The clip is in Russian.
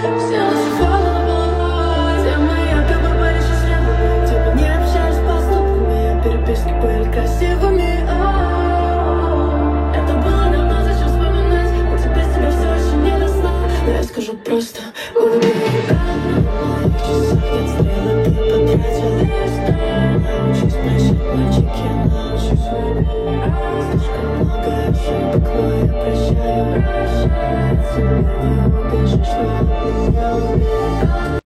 Все наши фото было, все мои альбомы были счастливыми, где мы не общались поступками, переписки были красивыми. Это было давно, зачем вспоминать? А теперь тебя все еще не до сна. Но я скажу просто: улыбнись. На моих часах нет стрелок, ты потратил лист. Научись прощать, мальчики, научись любить. Слишком много ошибок, но я прощаю. От тебя не убежишь, но от меня убежишь.